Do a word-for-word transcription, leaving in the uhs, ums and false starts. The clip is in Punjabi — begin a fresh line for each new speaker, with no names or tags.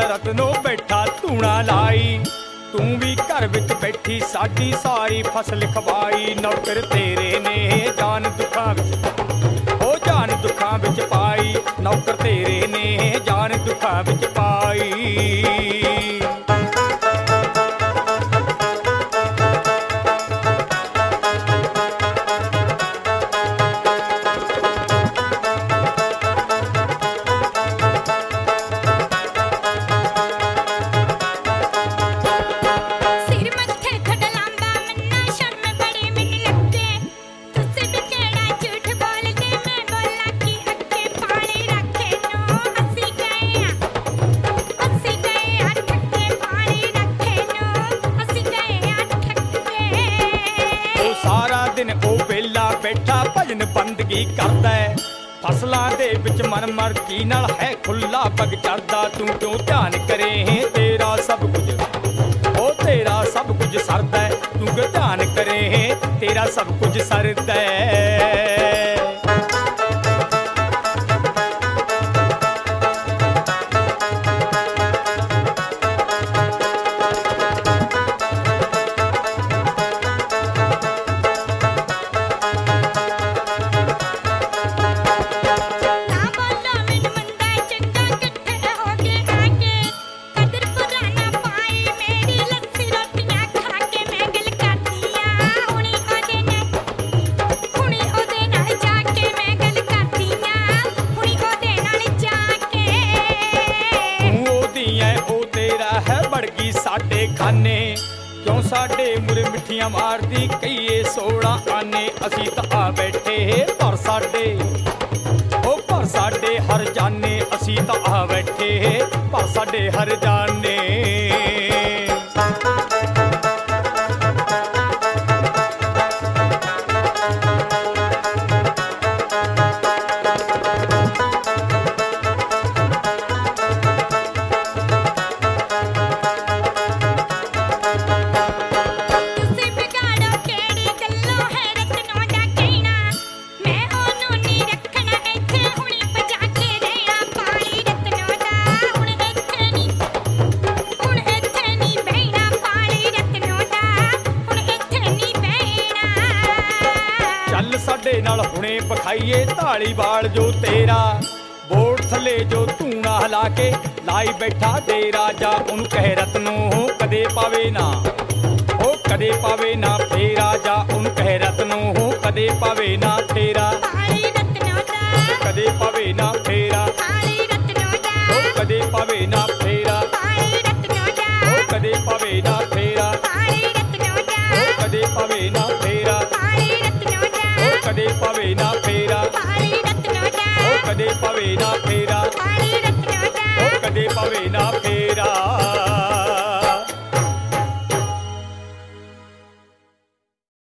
ਰਤਨੋ ਬੈਠਾ ਧੂਣਾ ਲਾਈ। ਤੂੰ ਵੀ ਘਰ ਵਿੱਚ ਬੈਠੀ ਸਾਡੀ ਸਾਰੀ ਫਸਲ ਖਵਾਈ। ਨੌਕਰ ਤੇਰੇ ਨੇ ਜਾਨ ਦੁੱਖਾਂ ਵਿੱਚ ਉਹ ਜਾਨ ਦੁੱਖਾਂ ਵਿੱਚ ਪਾਈ। ਨੌਕਰ ਤੇਰੇ ਨੇ ਜਾਨ ਦੁੱਖਾਂ ਵਿੱਚ ਪਾਈ। ਬੈਠਾ ਭਜਨ ਬੰਦਗੀ ਕਰਦਾ ਫਸਲਾਂ ਦੇ ਵਿੱਚ ਮਨ ਮਰਜ਼ੀ ਨਾਲ ਹੈ ਖੁੱਲਾ ਪੱਗ ਚੜਦਾ। ਤੂੰ ਕਿਉਂ ਧਿਆਨ ਕਰੇ ਤੇਰਾ ਸਭ ਕੁਝ ਉਹ ਤੇਰਾ ਸਭ ਕੁਝ ਸਰਦਾ। ਤੂੰ ਕਿਉਂ ਧਿਆਨ ਕਰੇ ਤੇਰਾ ਸਭ ਕੁਝ ਸਰਦਾ। ਸਾਡੇ ਖਾਨੇ ਕਿਉਂ ਸਾਡੇ ਮੁਰੇ ਮਿੱਠੀਆਂ ਮਾਰਦੀ ਕਹੀਏ ਸੋਲਾਂ ਆਨੇ। ਅਸੀਂ ਤਾਂ ਆ ਬੈਠੇ ਪਰ ਸਾਡੇ ਉਹ ਪਰ ਸਾਡੇ ਹਰ ਜਾਨੇ। ਅਸੀਂ ਤਾਂ ਆ ਬੈਠੇ ਪਰ ਸਾਡੇ ਹਰ ਜਾਨੇ। ਸਾਡੇ ਨਾਲ ਹੁਣੇ ਪਖਾਈਏ ਧਾਲੀਵਾਲ ਜੋ ਤੇਰਾ ਬੋਰਡ ਥੱਲੇ ਜੋ ਧੂਣਾ ਹਿਲਾ ਕੇ ਲਾਈ ਬੈਠਾ ਡੇਰਾ। ਜਾ ਉਹਨੂੰ ਕਹਿ ਰਤਨੋ ਕਦੇ ਪਾਵੇ ਨਾ ਉਹ ਕਦੇ ਪਾਵੇ ਨਾ ਫੇਰਾ। ਜਾ ਉਹਨੂੰ ਕਹਿ ਰਤਨੋ ਕਦੇ ਪਾਵੇ ਨਾ ਫੇਰਾ। ਕਦੇ ਪਾਵੇ ਨਾ ਫੇਰਾ ਉਹ ਕਦੇ ਪਾਵੇ ਨਾ ਫੇਰਾ। ਉਹ ਕਦੇ ਪਾਵੇ ਨਾ ਫੇਰਾ ਉਹ ਕਦੇ ਪਾਵੇ ਨਾ ਫੇਰਾ। ਕਦੇ ਪਵੇ ਨਾ ਫੇਰਾ ਉਹ ਕਦੇ ਪਵੇ ਨਾ ਫੇਰਾ ਉਹ ਕਦੇ ਪਵੇ ਨਾ ਫੇਰਾ।